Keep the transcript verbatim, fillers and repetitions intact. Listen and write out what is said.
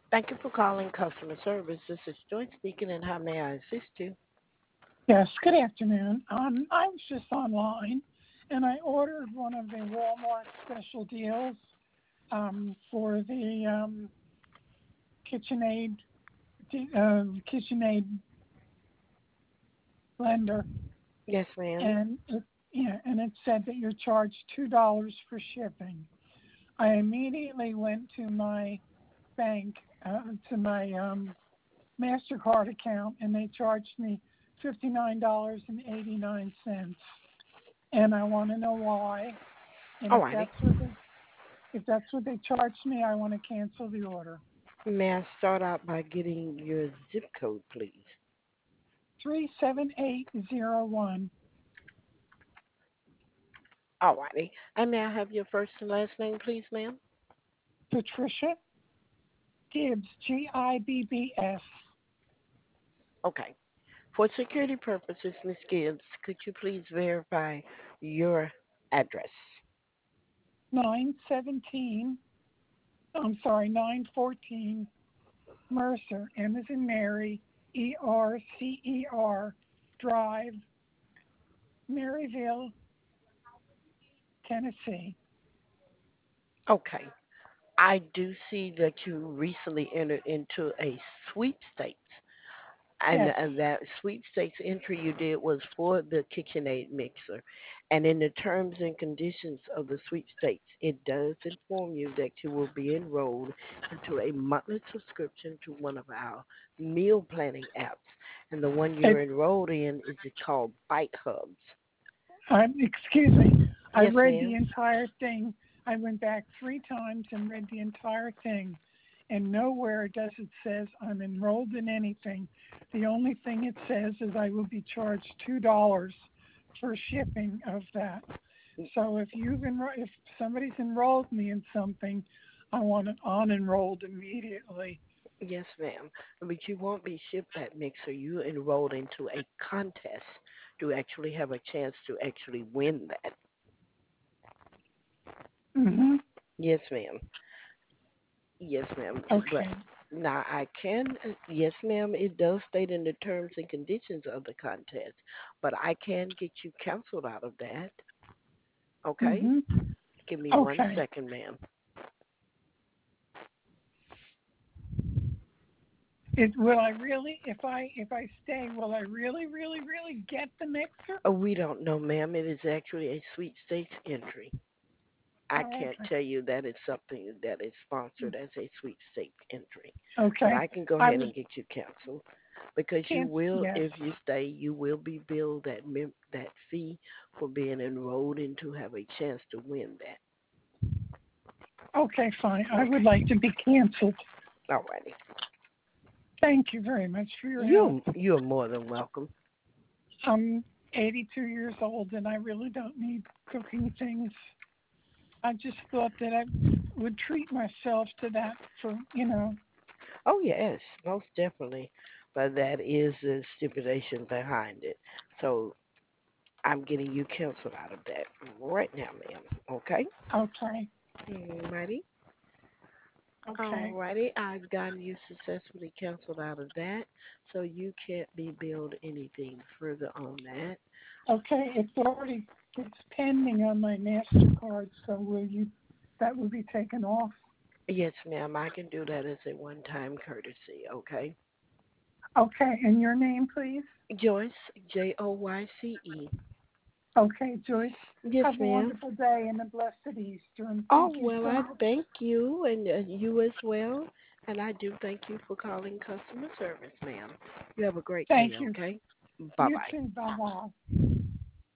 Thank you for calling customer service. This is Joyce speaking, and how may I assist you? Yes, good afternoon. Um, I was just online and I ordered one of the Walmart special deals um, for the um, KitchenAid uh, KitchenAid blender, Yes, ma'am. and it yeah, and it said that you're charged two dollars for shipping. I immediately went to my bank, uh, to my um, Mastercard account, and they charged me fifty nine dollars and eighty nine cents. And I want to know why. And if Alrighty. that's what they if that's what they charged me, I want to cancel the order. May I start out by getting your zip code, please? Three seven eight zero one. Alrighty. And may I have your first and last name, please, ma'am? Patricia Gibbs, G I B B S. Okay. For security purposes, Miss Gibbs, could you please verify your address? Nine seventeen. I'm sorry, nine fourteen Mercer, M as in Mary, E R C E R Drive, Maryville, Tennessee. Okay. I do see that you recently entered into a sweepstakes. And, Yes. and that sweepstakes entry you did was for the KitchenAid mixer. And in the terms and conditions of the sweepstakes, it does inform you that you will be enrolled into a monthly subscription to one of our meal planning apps. And the one It, you're enrolled in is called Bite Hubs. Um, excuse me. I Yes, read the ma'am. entire thing. I went back three times and read the entire thing, and nowhere does it says I'm enrolled in anything. The only thing it says is I will be charged two dollars for shipping of that. So if you've enro- if somebody's enrolled me in something, I want it unenrolled immediately. Yes, ma'am. But you won't be shipped that mixer. You enrolled into a contest to actually have a chance to actually win that. Mm-hmm. Yes, ma'am. Yes, ma'am. But Okay. now I can, uh, yes, ma'am, it does state in the terms and conditions of the contest, but I can get you canceled out of that. Okay? Mm-hmm. Give me one Okay. second, ma'am. It, will I really, if I if I stay, will I really, really, really get the mixer? Oh, we don't know, ma'am. It is actually a sweepstakes entry. I Oh, can't okay. tell you that it's something that is sponsored as a sweepstakes entry, but Okay. I can go I ahead was and get you canceled because you can't. will, Yes. if you stay, you will be billed that mem- that fee for being enrolled in to have a chance to win that. Okay, fine. I would Okay. like to be canceled. Alrighty. Thank you very much for your help. You you're more than welcome. I'm eighty-two years old and I really don't need cooking things. I just thought that I would treat myself to that for, you know. Oh yes, most definitely. But that is the stipulation behind it. So I'm getting you canceled out of that right now, ma'am. Okay? Okay. Alrighty. Okay. Alrighty. I've gotten you successfully canceled out of that. So you can't be billed anything further on that. Okay. It's already it's pending on my Mastercard, so will you that will be taken off? Yes, ma'am. I can do that as a one time courtesy, okay? Okay. And your name, please? Joyce, J O Y C E. Okay, Joyce. Yes, Have a ma'am. wonderful day and a blessed Easter. And Oh, thank you well, so I much. thank you and uh, you as well. And I do thank you for calling customer service, ma'am. You have a great day, Thank you. okay? Bye You bye. too. Bye bye.